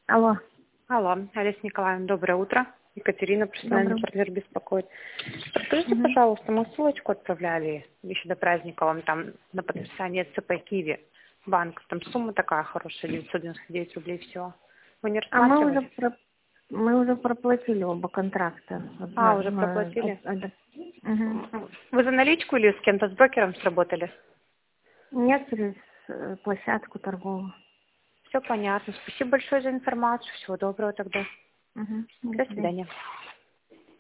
Алло. Алло, Олеся Николаевна, доброе утро. Екатерина, профессиональный Доброе. партнер, беспокоит. Подскажите, Мгм. пожалуйста, мы ссылочку отправляли еще до праздника вам там на подписание ЦП Киви банк. Там сумма такая хорошая, 999 рублей всего. Вы не А рассматривали? мы уже проплатили оба контракта. А, уже проплатили? Мгм. Вы за наличку или с кем-то, с брокером сработали? Нет, через площадку торговую. Все понятно. Спасибо большое за информацию. Всего доброго тогда. Мгм. До До свидания. свидания.